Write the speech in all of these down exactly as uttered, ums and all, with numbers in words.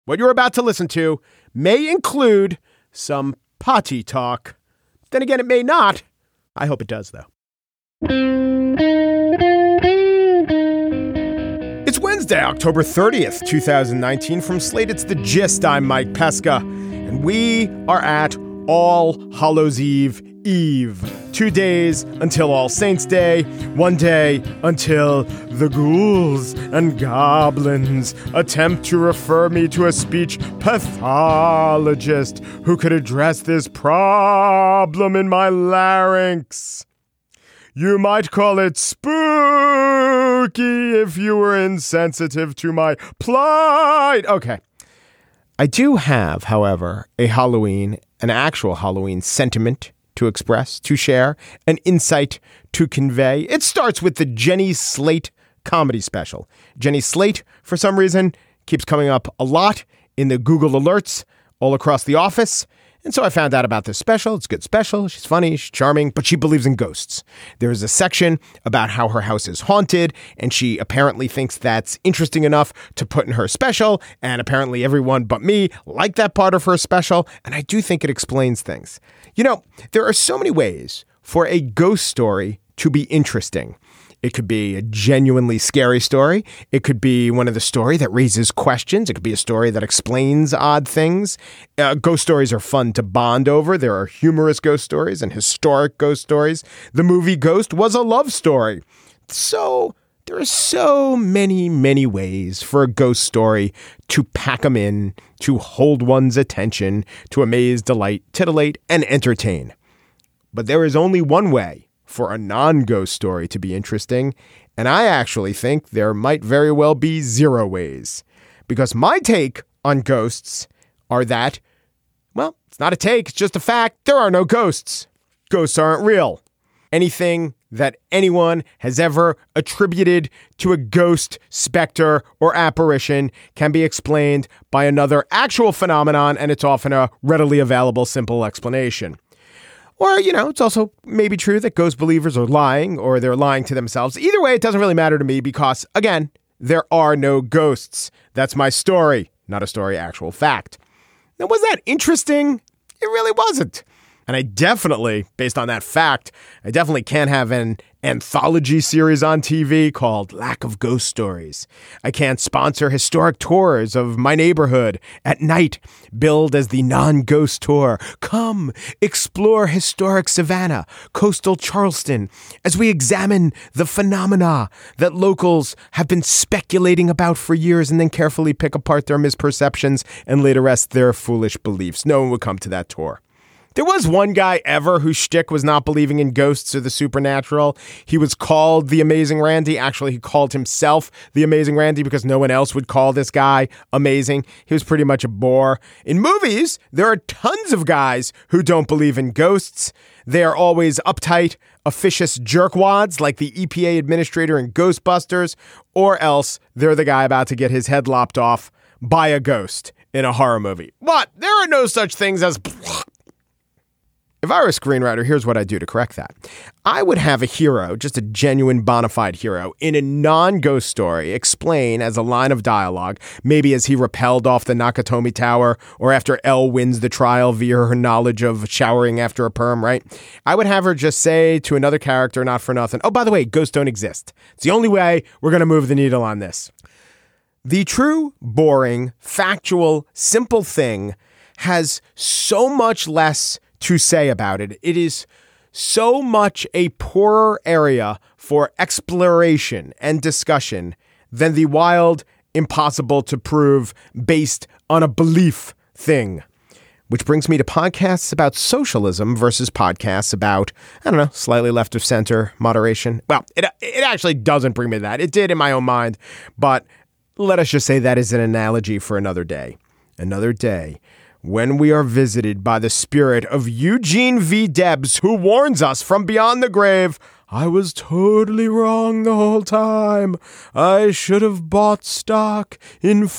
What you're about to listen to may include some potty talk. Then again, it may not. I hope it does, though. It's Wednesday, October thirtieth, twenty nineteen. From Slate, it's The Gist. I'm Mike Pesca, and we are at All Hallows Eve Eve. Two days until All Saints Day, one day until the ghouls and goblins attempt to refer me to a speech pathologist who could address this problem in my larynx. You might call it spooky if you were insensitive to my plight. Okay. I do have, however, a Halloween, an actual Halloween sentiment to express, to share, an insight to convey. It starts with the Jenny Slate comedy special. Jenny Slate, for some reason, keeps coming up a lot in the Google alerts all across the office. And so I found out about this special. It's a good special. She's funny, she's charming, but she believes in ghosts. There is a section about how her house is haunted, and she apparently thinks that's interesting enough to put in her special. And apparently everyone but me liked that part of her special. And I do think it explains things. You know, there are so many ways for a ghost story to be interesting. It could be a genuinely scary story. It could be one of the story that raises questions. It could be a story that explains odd things. Uh, ghost stories are fun to bond over. There are humorous ghost stories and historic ghost stories. The movie Ghost was a love story. So there are so many, many ways for a ghost story to pack them in, to hold one's attention, to amaze, delight, titillate, and entertain. But there is only one way for a non-ghost story to be interesting, and I actually think there might very well be zero ways. Because my take on ghosts are that, well, it's not a take, it's just a fact. There are no ghosts. Ghosts aren't real. Anything that anyone has ever attributed to a ghost, specter, or apparition can be explained by another actual phenomenon, and it's often a readily available, simple explanation. Or, you know, it's also maybe true that ghost believers are lying or they're lying to themselves. Either way, it doesn't really matter to me because, again, there are no ghosts. That's my story, not a story, actual fact. Now, was that interesting? It really wasn't. And I definitely, based on that fact, I definitely can't have an anthology series on T V called Lack of Ghost Stories. I can't sponsor historic tours of my neighborhood at night, billed as the non-ghost tour. Come, explore historic Savannah, coastal Charleston, as we examine the phenomena that locals have been speculating about for years and then carefully pick apart their misperceptions and lay to rest their foolish beliefs. No one would come to that tour. There was one guy ever whose shtick was not believing in ghosts or the supernatural. He was called the Amazing Randy. Actually, he called himself the Amazing Randy because no one else would call this guy amazing. He was pretty much a bore. In movies, there are tons of guys who don't believe in ghosts. They are always uptight, officious jerkwads like the E P A administrator in Ghostbusters, or else they're the guy about to get his head lopped off by a ghost in a horror movie. But there are no such things as... If I were a screenwriter, here's what I'd do to correct that. I would have a hero, just a genuine bona fide hero, in a non-ghost story explain as a line of dialogue, maybe as he rappelled off the Nakatomi Tower or after Elle wins the trial via her knowledge of showering after a perm, right? I would have her just say to another character, not for nothing, oh, by the way, ghosts don't exist. It's the only way we're going to move the needle on this. The true, boring, factual, simple thing has so much less to say about it. It is so much a poorer area for exploration and discussion than the wild, impossible to prove, based on a belief thing. Which brings me to podcasts about socialism versus podcasts about, I don't know, slightly left of center moderation. Well, it it actually doesn't bring me to that. It did in my own mind, but let us just say that is an analogy for another day. Another day. When we are visited by the spirit of Eugene V. Debs, who warns us from beyond the grave, I was totally wrong the whole time. I should have bought stock in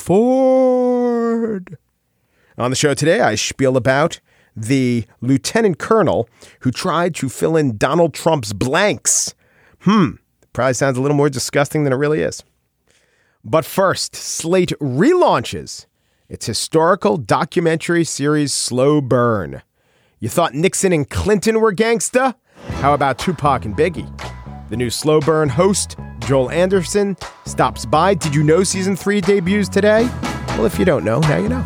Ford. On the show today, I spiel about the lieutenant colonel who tried to fill in Donald Trump's blanks. Hmm, probably sounds a little more disgusting than it really is. But first, Slate relaunches Its historical documentary series Slow Burn. You thought Nixon and Clinton were gangsta? How about Tupac and Biggie? The new Slow Burn host, Joel Anderson, stops by. Did you know season three debuts today? Well, if you don't know, now you know.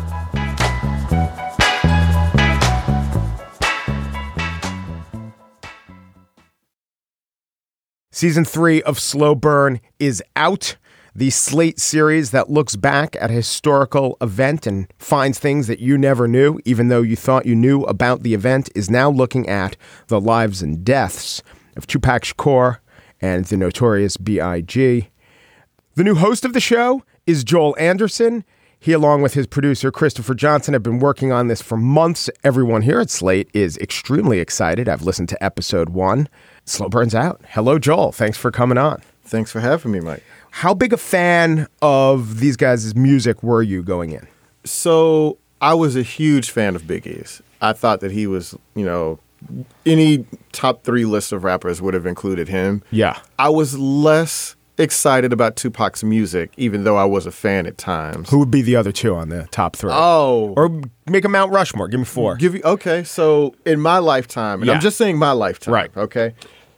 Season three of Slow Burn is out. The Slate series that looks back at a historical event and finds things that you never knew, even though you thought you knew about the event, is now looking at the lives and deaths of Tupac Shakur and the Notorious B I G The new host of the show is Joel Anderson. He, along with his producer, Christopher Johnson, have been working on this for months. Everyone here at Slate is extremely excited. I've listened to episode one. Slow Burn's out. Hello, Joel. Thanks for coming on. Thanks for having me, Mike. How big a fan of these guys' music were you going in? So I was a huge fan of Biggie's. I thought that he was, you know, any top three list of rappers would have included him. Yeah. I was less excited about Tupac's music, even though I was a fan at times. Who would be the other two on the top three? Oh. Or make a Mount Rushmore. Give me four. Give you, okay, so in my lifetime, and Yeah. I'm just saying my lifetime, Right. okay?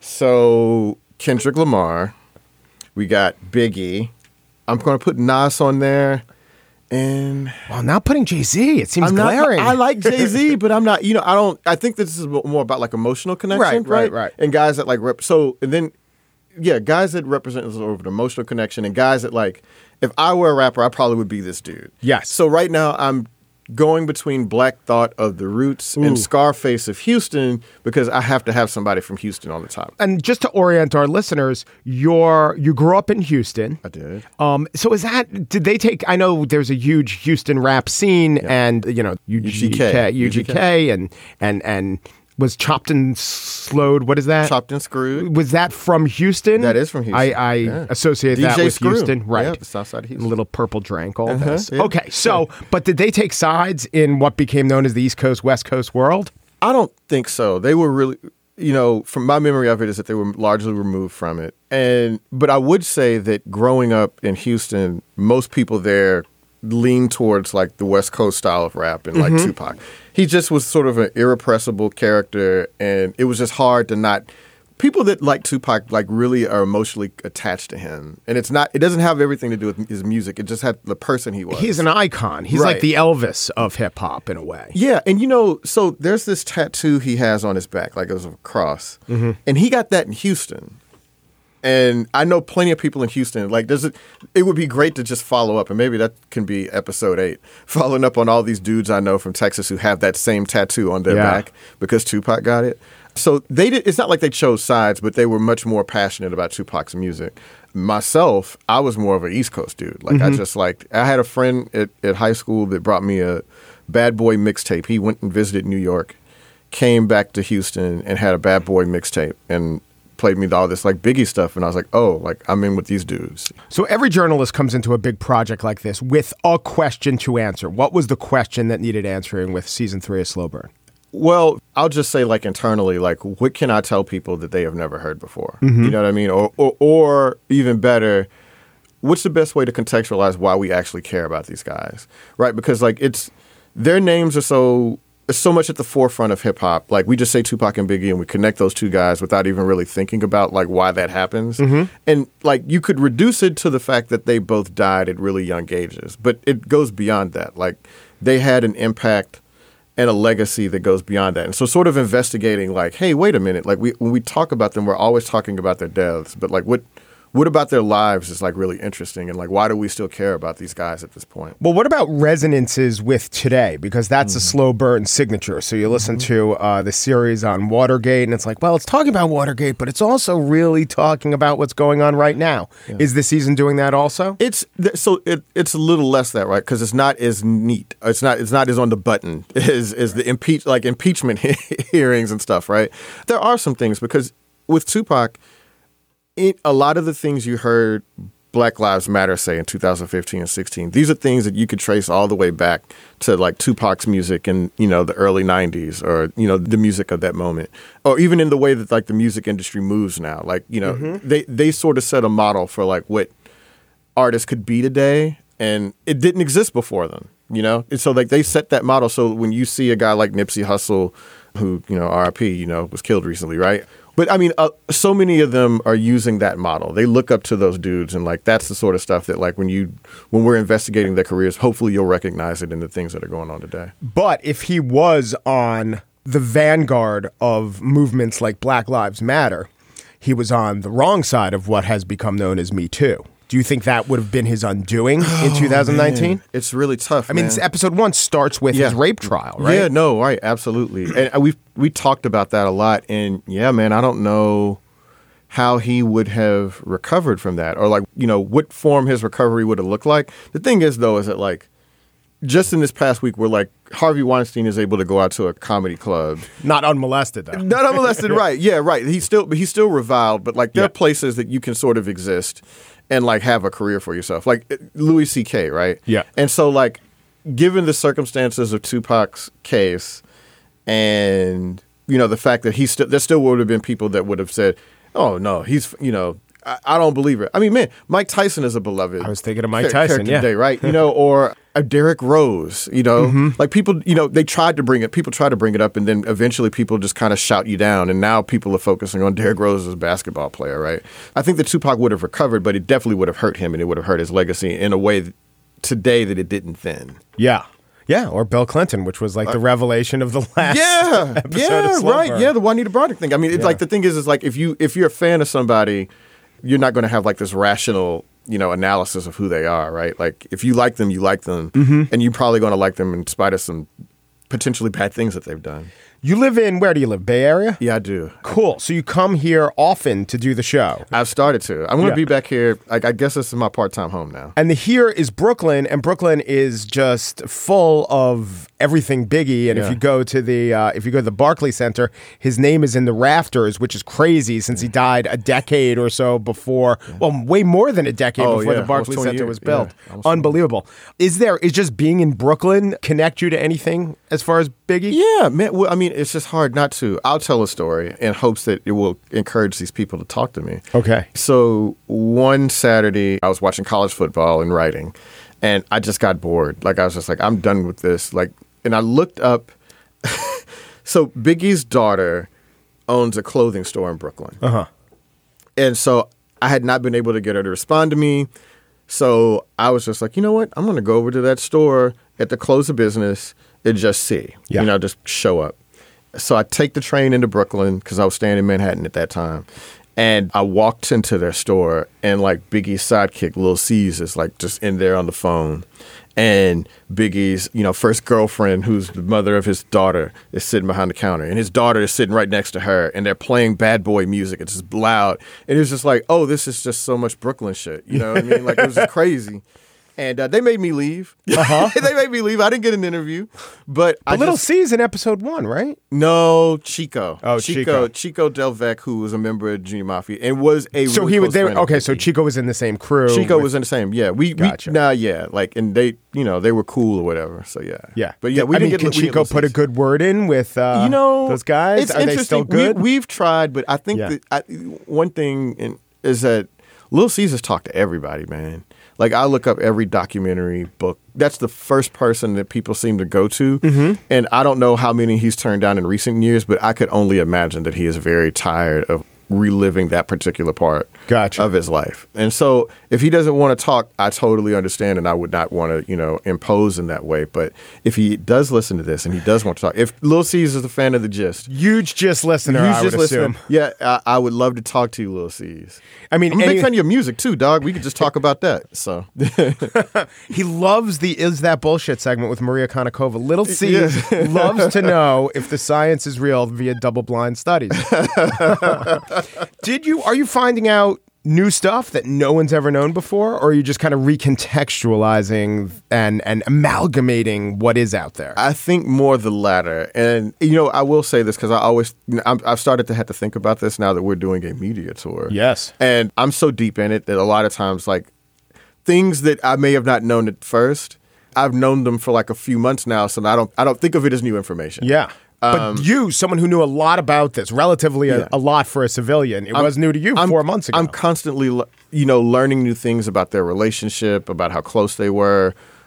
So Kendrick Lamar, we got Biggie. I'm going to put Nas on there. And Well, now putting Jay-Z, it seems I'm not, glaring. I like Jay-Z, but I'm not, you know, I don't, I think this is more about like emotional connection, Right, right? right, right. And guys that like, rep, so, and then, yeah, guys that represent sort of an emotional connection and guys that like, if I were a rapper, I probably would be this dude. Yes. So right now I'm going between Black Thought of the Roots Ooh. and Scarface of Houston because I have to have somebody from Houston on the top. And just to orient our listeners, you're, you grew up in Houston. I did. Um, so is that, did they take, I know there's a huge Houston rap scene and, you know, U G K, U G K and, and, and was Chopped and Slowed. What is that? Chopped and Screwed. Was that from Houston? That is from Houston. I, I Yeah. associate D J that with Screw. Houston. Right. Yeah, the south side of Houston. Little purple drink, all Uh-huh, this. yeah. Okay, so, but did they take sides in what became known as the East Coast, West Coast world? I don't think so. They were really, you know, from my memory of it is that they were largely removed from it. And, but I would say that growing up in Houston, most people there lean towards like the West Coast style of rap and like Mm-hmm. Tupac. He just was sort of an irrepressible character, and it was just hard to not. People that like Tupac like really are emotionally attached to him, and it's not. It doesn't have everything to do with his music. It just had the person he was. He's an icon. He's like Right. the Elvis of hip hop in a way. Yeah, and you know, so there's this tattoo he has on his back, like it was a cross, Mm-hmm. and he got that in Houston. And I know plenty of people in Houston. Like, does it? It would be great to just follow up, and maybe that can be episode eight, following up on all these dudes I know from Texas who have that same tattoo on their Yeah. back because Tupac got it. So they did. It's not like they chose sides, but they were much more passionate about Tupac's music. Myself, I was more of an East Coast dude. Like I just liked. I had a friend at, at high school that brought me a Bad Boy mixtape. He went and visited New York, came back to Houston, and had a Bad Boy mixtape, and played me all this like Biggie stuff, and I was like, oh, like I'm in with these dudes. So every journalist comes into a big project like this with a question to answer. What was the question that needed answering with season three of Slow Burn? Well, I'll just say like internally, like what can I tell people that they have never heard before? Mm-hmm. You know what I mean? Or, or or even better, what's the best way to contextualize why we actually care about these guys, right? Because like it's their names are so so much at the forefront of hip hop. Like we just say Tupac and Biggie, and we connect those two guys without even really thinking about like why that happens. Mm-hmm. And like you could reduce it to the fact that they both died at really young ages, but it goes beyond that. Like they had an impact and a legacy that goes beyond that. And so sort of investigating like, hey, wait a minute. Like we when we talk about them, we're always talking about their deaths, but like what what about their lives is like really interesting, and like why do we still care about these guys at this point? Well, what about resonances with today? Because that's Mm-hmm. a Slow Burn signature. So you listen to uh, the series on Watergate, and it's like, well, it's talking about Watergate, but it's also really talking about what's going on right now. Yeah. Is this season doing that also? It's th- so it, it's a little less that, right? Because it's not as neat. It's not it's not as on the button as as the impeach like impeachment hearings and stuff, right? There are some things because with Tupac, it, a lot of the things you heard Black Lives Matter say in two thousand fifteen and sixteen, these are things that you could trace all the way back to like Tupac's music in, you know, the early nineties, or, you know, the music of that moment, or even in the way that like the music industry moves now. Like, you know, mm-hmm. they, they sort of set a model for like what artists could be today, and it didn't exist before them. you know? And so like they set that model. So when you see a guy like Nipsey Hussle, who, you know, R I P, you know, was killed recently, right? But I mean, uh, so many of them are using that model. They look up to those dudes, and like that's the sort of stuff that like when you when we're investigating their careers, hopefully you'll recognize it in the things that are going on today. But if he was on the vanguard of movements like Black Lives Matter, he was on the wrong side of what has become known as Me Too. Do you think that would have been his undoing in two thousand nineteen? Oh, it's really tough. I mean, man. episode one starts with Yeah. his rape trial, right? Yeah, no, right, absolutely. And we we talked about that a lot. And yeah, man, I don't know how he would have recovered from that, or like, you know, what form his recovery would have looked like. The thing is, though, is that like just in this past week, we're like Harvey Weinstein is able to go out to a comedy club, Not unmolested, though. not unmolested, right? Yeah, right. He's still he's still reviled, but like there Yeah. are places that you can sort of exist and like have a career for yourself, like Louis C K, right? Yeah. And so like, given the circumstances of Tupac's case, and you know the fact that he still there still would have been people that would have said, "Oh no, he's you know." I, I don't believe it. I mean, man, Mike Tyson is a beloved. I was thinking of Mike char- Tyson, character yeah. today, right? You know, or a Derrick Rose. You know, Mm-hmm. like people. You know, they tried to bring it. People try to bring it up, and then eventually people just kind of shout you down. And now people are focusing on Derrick Rose as a basketball player, right? I think that Tupac would have recovered, but it definitely would have hurt him, and it would have hurt his legacy in a way th- today that it didn't then. Yeah. Yeah, or Bill Clinton, which was like the revelation of the last Yeah, episode yeah, of Slow right. Burn. Yeah, the Juanita Broderick thing. I mean, it's Yeah. like the thing is, is like if you if you're a fan of somebody, you're not going to have like this rational, you know, analysis of who they are, right? Like if you like them, you like them, Mm-hmm. and you're probably going to like them in spite of some potentially bad things that they've done. You live in, where do you live, Bay Area? Yeah, I do. Cool. So you come here often to do the show. I've started to. I'm going to Yeah. be back here. Like, I guess this is my part-time home now. And the here is Brooklyn, and Brooklyn is just full of everything Biggie. And if Yeah. you go to the uh, if you go to the Barclays Center, his name is in the rafters, which is crazy since he died a decade or so before. Well, way more than a decade Oh, before yeah. the Barclays Almost twenty Center years. was built. Yeah. Almost twenty. Unbelievable. Is there is just being in Brooklyn connect you to anything as far as Biggie? Yeah, man. Well, I mean, it's just hard not to. I'll tell a story in hopes that it will encourage these people to talk to me. Okay. So one Saturday, I was watching college football and writing, and I just got bored. Like, I was just like, I'm done with this. Like, and I looked up. So Biggie's daughter owns a clothing store in Brooklyn. Uh huh. And so I had not been able to get her to respond to me. So I was just like, you know what? I'm going to go over to that store at the close of business and just see, Yeah. you know, just show up. So I take the train into Brooklyn because I was staying in Manhattan at that time. And I walked into their store, and like Biggie's sidekick, Lil C's, is like just in there on the phone. And Biggie's, you know, first girlfriend, who's the mother of his daughter, is sitting behind the counter. And his daughter is sitting right next to her. And they're playing bad boy music. It's just loud. And it was just like, oh, this is just so much Brooklyn shit. You know what I mean? Like, it was just crazy. And uh, they made me leave. Uh-huh. They made me leave. I didn't get an interview. But I But Little just, C's in episode one, right? No, Chico. Oh, Chico. Chico. Chico Delvec, who was a member of Junior Mafia and was a So really he was close there. friend of Okay, so Biggie. Chico was in the same crew. Chico with- was in the same. Yeah, we, Gotcha. we nah, yeah, like, and they, you know, they were cool or whatever. So yeah, Yeah, but yeah, we I didn't mean, get. can we didn't Chico get put a listeners. good word in with uh, you know those guys? It's Are they interesting. still good? We, we've tried, but I think Yeah. that I, one thing in, is that Lil Caesar's talked to everybody, man. Like, I look up every documentary book. That's the first person that people seem to go to. Mm-hmm. And I don't know how many he's turned down in recent years, but I could only imagine that he is very tired of reliving that particular part Gotcha. of his life. And so if he doesn't want to talk, I totally understand, and I would not want to, you know, impose in that way. But if he does listen to this and he does want to talk, if Lil C's is a fan of The Gist, Huge Gist listener, He's I would just listening. assume. Yeah, I, I would love to talk to you, Lil C's. I mean, I'm a any- big fan of your music too, dog. We could just talk about that. So he loves the Is That Bullshit segment with Maria Konnikova. Little C Yeah. loves to know if the science is real via double-blind studies. Did you? Are you finding out new stuff that no one's ever known before, or are you just kind of recontextualizing and, and amalgamating what is out there? I think more the latter. And you know, I will say this because I always, I'm, I've started to have to think about this now that we're doing a media tour. Yes. And I'm so deep in it that a lot of times, like, things that I may have not known at first, I've known them for like a few months now, so I don't I don't think of it as new information. Yeah. But you, someone who knew a lot about this, relatively a, Yeah. a lot for a civilian, it I'm- was new to you I'm- four months ago. I'm constantly, le- you know, learning new things about their relationship, about how close they were,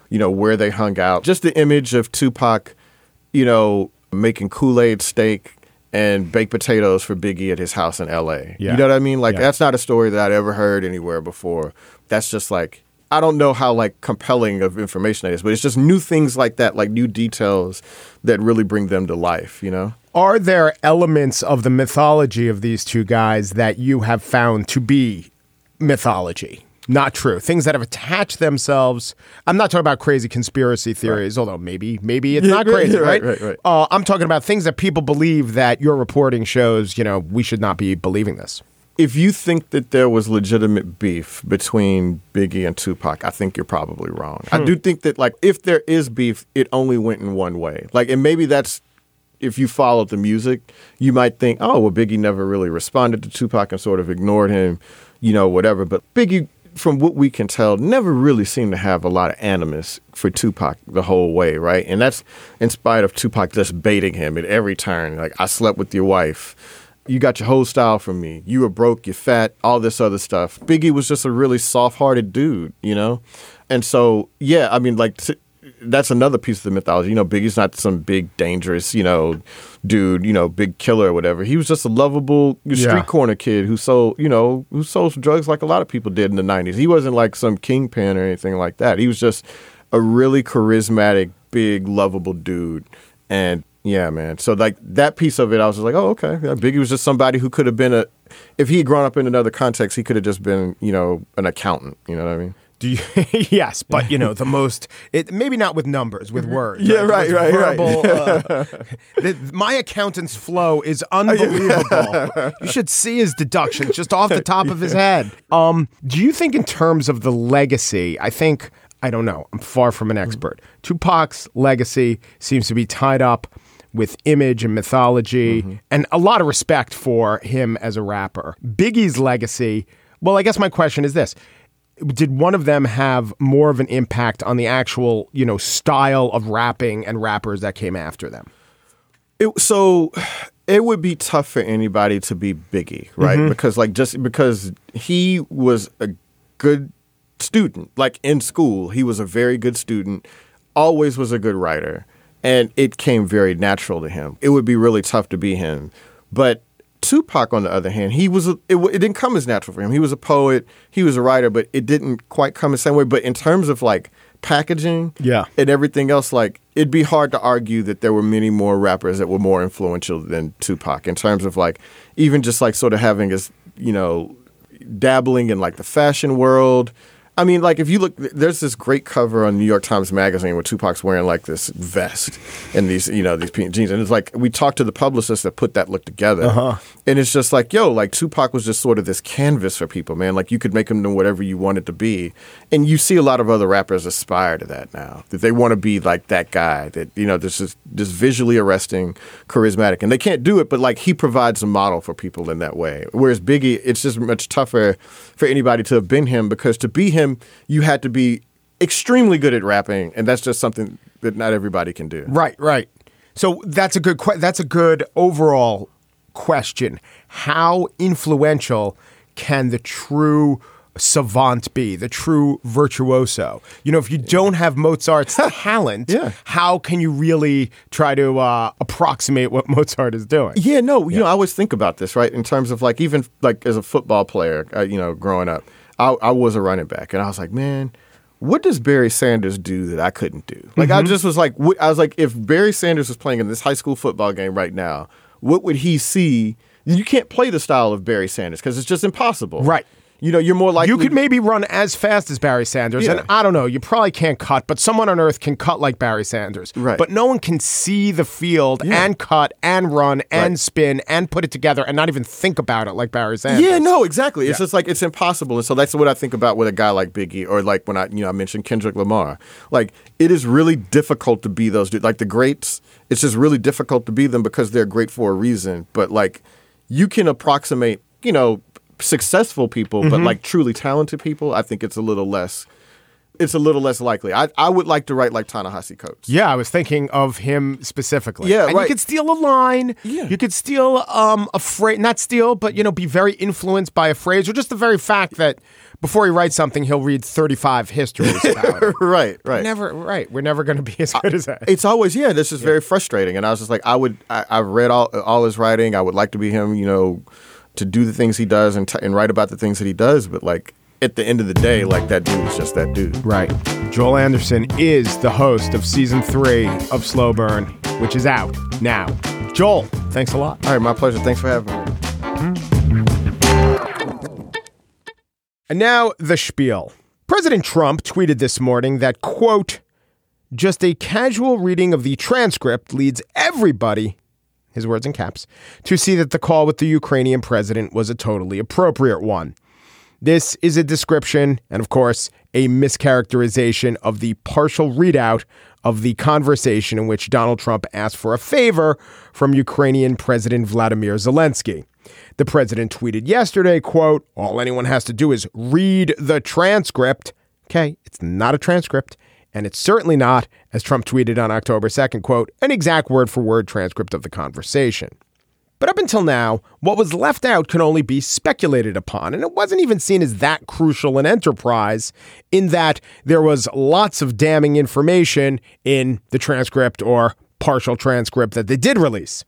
you know, where they hung out. Just the image of Tupac, you know, making Kool-Aid steak and baked potatoes for Biggie at his house in L A. Yeah. You know what I mean? Like, yeah. that's not a story that I'd ever heard anywhere before. That's just like, I don't know how like compelling of information that is, but it's just new things like that, like new details that really bring them to life, you know? Are there elements of the mythology of these two guys that you have found to be mythology? Not true. Things that have attached themselves. I'm not talking about crazy conspiracy theories, right. although maybe maybe it's yeah, not crazy, yeah, right? Right, right, right. Uh, I'm talking about things that people believe that your reporting shows, you know, we should not be believing this. If you think that there was legitimate beef between Biggie and Tupac, I think you're probably wrong. Hmm. I do think that, like, if there is beef, it only went in one way. Like, and maybe that's, if you followed the music, you might think, oh, well, Biggie never really responded to Tupac and sort of ignored him, you know, whatever. But Biggie, from what we can tell, never really seemed to have a lot of animus for Tupac the whole way, right? And that's in spite of Tupac just baiting him at every turn. Like, I slept with your wife. You got your whole style from me. You were broke, you're fat, all this other stuff. Biggie was just a really soft-hearted dude, you know? And so, yeah, I mean, like, t- that's another piece of the mythology. You know, Biggie's not some big, dangerous, you know, dude, you know, big killer or whatever. He was just a lovable street yeah. corner kid who sold, you know, who sold drugs like a lot of people did in the nineties. He wasn't like some kingpin or anything like that. He was just a really charismatic, big, lovable dude. And yeah, man. So like that piece of it, I was just like, oh, okay. Yeah, Biggie was just somebody who could have been a, if he had grown up in another context, he could have just been, you know, an accountant. You know what I mean? Do you? Yes, but you know the most. It maybe not with numbers, with words. Yeah, right, right, verbal, right. Uh, the, my accountant's flow is unbelievable. You should see his deductions just off the top of his head. Um, do you think, in terms of the legacy, I think I don't know. I'm far from an expert. Mm-hmm. Tupac's legacy seems to be tied up with image and mythology, mm-hmm. and a lot of respect for him as a rapper. Biggie's legacy. Well, I guess my question is this. Did one of them have more of an impact on the actual, you know, style of rapping and rappers that came after them? It, so it would be tough for anybody to be Biggie, right? Mm-hmm. Because like just because he was a good student, like in school, he was a very good student, always was a good writer, and it came very natural to him. It would be really tough to be him. But Tupac, on the other hand, he was a, it, it didn't come as natural for him. He was a poet, he was a writer, but it didn't quite come the same way. But in terms of like packaging yeah. and everything else, like it'd be hard to argue that there were many more rappers that were more influential than Tupac in terms of like even just like sort of having his, you know, dabbling in like the fashion world. I mean, like, if you look, there's this great cover on New York Times Magazine where Tupac's wearing, like, this vest and these, you know, these pink jeans. And it's like, we talked to the publicist that put that look together. Uh-huh. And it's just like, yo, like, Tupac was just sort of this canvas for people, man. Like, you could make him do whatever you wanted to be. And you see a lot of other rappers aspire to that now, that they want to be like that guy, that, you know, this is just visually arresting, charismatic. And they can't do it, but, like, he provides a model for people in that way. Whereas Biggie, it's just much tougher for anybody to have been him, because to be him, you had to be extremely good at rapping, and that's just something that not everybody can do. Right, right. So that's a good que- that's a good overall question. How influential can the true savant be, the true virtuoso? You know, if you don't have Mozart's talent, yeah. how can you really try to uh, approximate what Mozart is doing? Yeah, no, you yeah. know, I always think about this, right, in terms of like even like as a football player, uh, you know, growing up. I, I was a running back, and I was like, man, what does Barry Sanders do that I couldn't do? Like, mm-hmm. I just was like, wh- I was like, if Barry Sanders was playing in this high school football game right now, what would he see? You can't play the style of Barry Sanders because it's just impossible. Right. You know, you're more likely... You could maybe run as fast as Barry Sanders, yeah. and I don't know, you probably can't cut, but someone on earth can cut like Barry Sanders. Right. But no one can see the field yeah. and cut and run and right. spin and put it together and not even think about it like Barry Sanders. Yeah, no, exactly. It's yeah. just like, it's impossible. And so that's what I think about with a guy like Biggie, or like when I, you know, I mentioned Kendrick Lamar. Like, it is really difficult to be those dudes. Like the greats, it's just really difficult to be them because they're great for a reason. But like, you can approximate, you know, successful people, mm-hmm. but like truly talented people, I think it's a little less it's a little less likely. I I would like to write like Ta-Nehisi Coates. Yeah, I was thinking of him specifically. Yeah, and right. you could steal a line. Yeah. You could steal um, a phrase, not steal, but, you know, be very influenced by a phrase or just the very fact that before he writes something, he'll read thirty-five histories about it. right, right. Never, right. We're never going to be as good as that. It's always, yeah, this is yeah. very frustrating. And I was just like, I would, I, I've read all, all his writing. I would like to be him, you know, to do the things he does and, t- and write about the things that he does. But like, at the end of the day, like that dude is just that dude. Right. Joel Anderson is the host of season three of Slow Burn, which is out now. Joel, thanks a lot. All right, my pleasure. Thanks for having me. And now the spiel. President Trump tweeted this morning that, quote, just a casual reading of the transcript leads everybody, his words in caps, to see that the call with the Ukrainian president was a totally appropriate one. This is a description and, of course, a mischaracterization of the partial readout of the conversation in which Donald Trump asked for a favor from Ukrainian President Vladimir Zelensky. The president tweeted yesterday, quote, all anyone has to do is read the transcript. Okay, it's not a transcript, and it's certainly not, as Trump tweeted on October second, quote, an exact word-for-word transcript of the conversation. But up until now, what was left out could only be speculated upon, and it wasn't even seen as that crucial an enterprise in that there was lots of damning information in the transcript or partial transcript that they did release.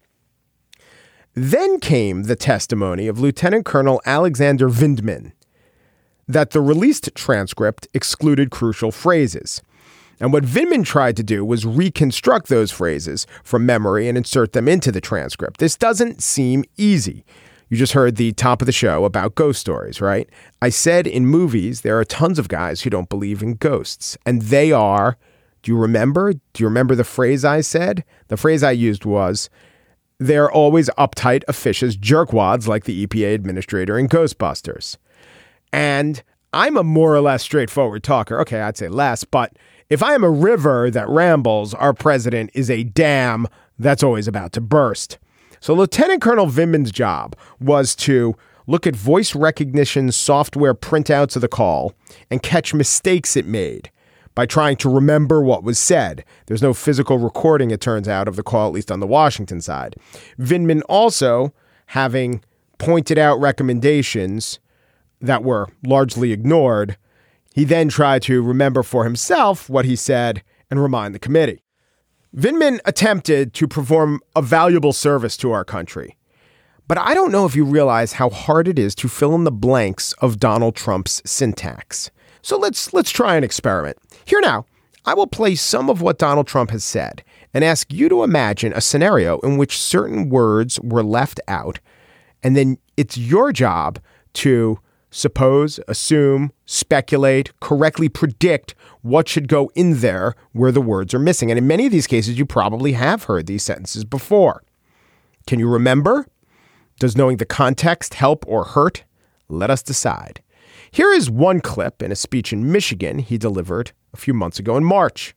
Then came the testimony of Lieutenant Colonel Alexander Vindman that the released transcript excluded crucial phrases. And what Vindman tried to do was reconstruct those phrases from memory and insert them into the transcript. This doesn't seem easy. You just heard the top of the show about ghost stories, right? I said in movies, there are tons of guys who don't believe in ghosts. And they are, do you remember? Do you remember the phrase I said? The phrase I used was, they're always uptight, officious jerkwads like the E P A administrator in Ghostbusters. And I'm a more or less straightforward talker. Okay, I'd say less, but if I am a river that rambles, our president is a dam that's always about to burst. So Lieutenant Colonel Vindman's job was to look at voice recognition software printouts of the call and catch mistakes it made by trying to remember what was said. There's no physical recording, it turns out, of the call, at least on the Washington side. Vindman also, having pointed out recommendations that were largely ignored, he then tried to remember for himself what he said and remind the committee. Vindman attempted to perform a valuable service to our country. But I don't know if you realize how hard it is to fill in the blanks of Donald Trump's syntax. So let's let's try an experiment. Here now, I will play some of what Donald Trump has said and ask you to imagine a scenario in which certain words were left out. And then it's your job to suppose, assume, speculate, correctly predict what should go in there where the words are missing. And in many of these cases, you probably have heard these sentences before. Can you remember? Does knowing the context help or hurt? Let us decide. Here is one clip in a speech in Michigan he delivered a few months ago in March.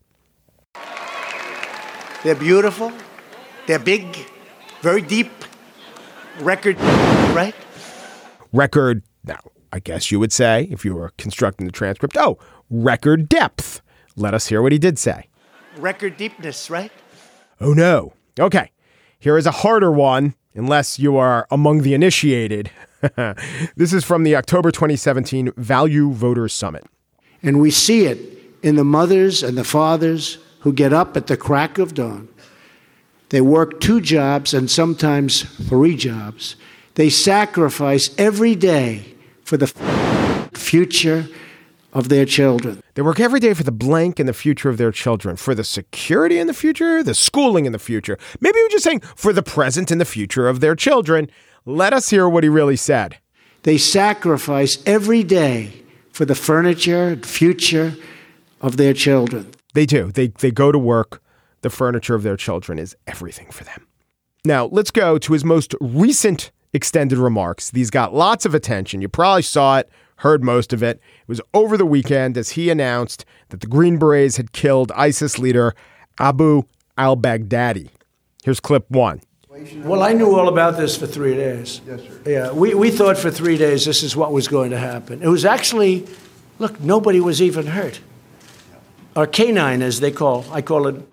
They're beautiful. They're big, very deep. Record, right? Record, now, I guess you would say, if you were constructing the transcript, oh, record depth. Let us hear what he did say. Record deepness, right? Oh, no. Okay. Here is a harder one, unless you are among the initiated. This is from the October twenty seventeen Value Voters Summit. And we see it in the mothers and the fathers who get up at the crack of dawn. They work two jobs and sometimes three jobs. They sacrifice every day for the future of their children. They work every day for the blank and the future of their children, for the security in the future, the schooling in the future. Maybe we're just saying for the present and the future of their children. Let us hear what he really said. They sacrifice every day for the furniture and future of their children. They do. They they go to work. The furniture of their children is everything for them. Now, let's go to his most recent extended remarks. These got lots of attention. You probably saw it, heard most of it. It was over the weekend as he announced that the Green Berets had killed ISIS leader Abu al-Baghdadi. Here's clip one. Well, I knew all about this for three days. Yes, sir. Yeah, we, we thought for three days this is what was going to happen. It was actually, look, nobody was even hurt. Our canine, as they call, I call it,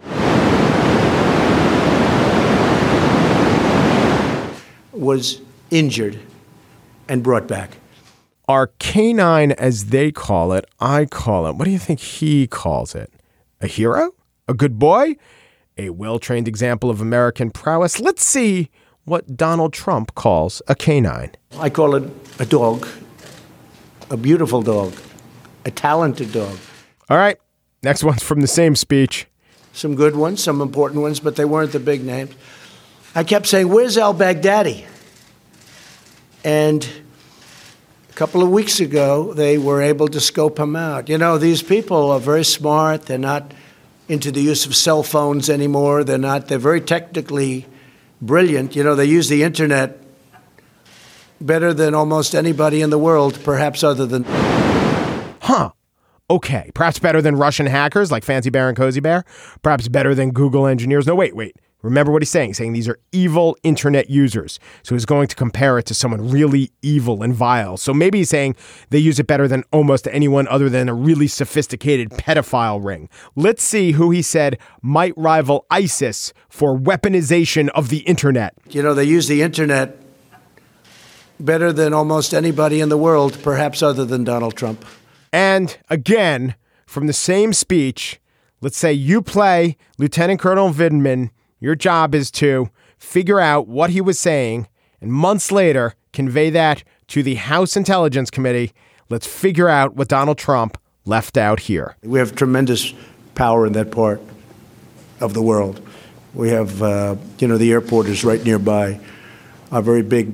was injured and brought back. Our canine, as they call it, I call it. What do you think he calls it? A hero? A good boy? A well-trained example of American prowess? Let's see what Donald Trump calls a canine. I call it a dog, a beautiful dog, a talented dog. All right. Next one's from the same speech. Some good ones, some important ones, but they weren't the big names. I kept saying, where's al-Baghdadi? And a couple of weeks ago, they were able to scope him out. You know, these people are very smart. They're not into the use of cell phones anymore. They're not, they're very technically brilliant. You know, they use the internet better than almost anybody in the world, perhaps other than... Huh. Okay. Perhaps better than Russian hackers like Fancy Bear and Cozy Bear. Perhaps better than Google engineers. No, wait, wait. Remember what he's saying. He's saying these are evil internet users. So he's going to compare it to someone really evil and vile. So maybe he's saying they use it better than almost anyone other than a really sophisticated pedophile ring. Let's see who he said might rival ISIS for weaponization of the internet. You know, they use the internet better than almost anybody in the world, perhaps other than Donald Trump. And again, from the same speech, let's say you play Lieutenant Colonel Vindman. Your job is to figure out what he was saying and months later convey that to the House Intelligence Committee. Let's figure out what Donald Trump left out here. We have tremendous power in that part of the world. We have, uh, you know, the airport is right nearby. A very big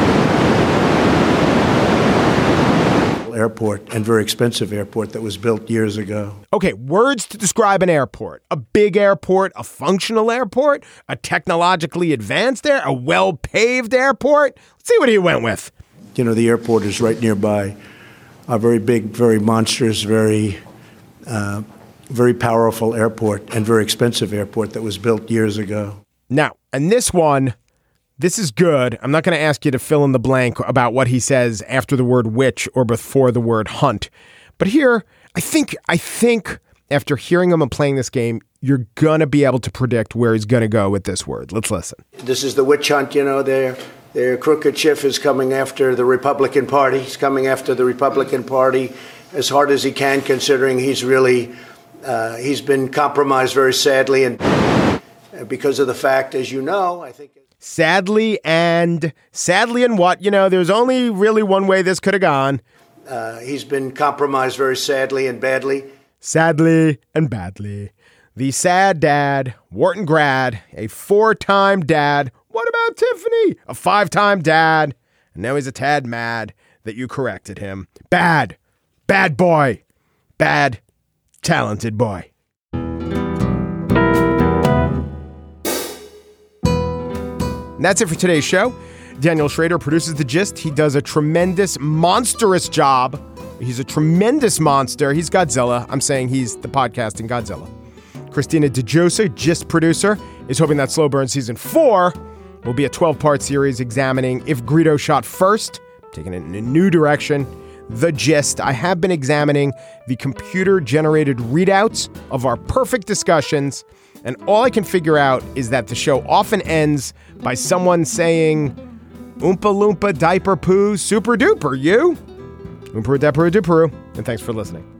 airport and very expensive airport that was built years ago. Okay, words to describe an airport. A big airport, a functional airport, a technologically advanced air, a well-paved airport. Let's see what he went with. You know, the airport is right nearby. A very big, very monstrous, very, uh, very powerful airport and very expensive airport that was built years ago. Now, and this one, this is good. I'm not going to ask you to fill in the blank about what he says after the word witch or before the word hunt. But here, I think, I think after hearing him and playing this game, you're going to be able to predict where he's going to go with this word. Let's listen. This is the witch hunt, you know, their, their crooked Schiff is coming after the Republican Party. He's coming after the Republican Party as hard as he can, considering he's really, uh, he's been compromised very sadly. And because of the fact, as you know, I think... Sadly and sadly and what? You know, there's only really one way this could have gone. Uh, he's been compromised very sadly and badly. Sadly and badly. The sad dad, Wharton grad, a four-time dad. What about Tiffany? A five-time dad. And now he's a tad mad that you corrected him. Bad. Bad boy. Bad, talented boy. And that's it for today's show. Daniel Schrader produces The Gist. He does a tremendous, monstrous job. He's a tremendous monster. He's Godzilla. I'm saying he's the podcasting Godzilla. Christina DeJosa, Gist producer, is hoping that Slow Burn Season four will be a twelve-part series examining If Greedo Shot First, taking it in a new direction. The Gist. I have been examining the computer-generated readouts of our perfect discussions, and all I can figure out is that the show often ends by someone saying, Oompa Loompa Diaper Poo Super Duper, you? Oompa Diaper Duper, and thanks for listening.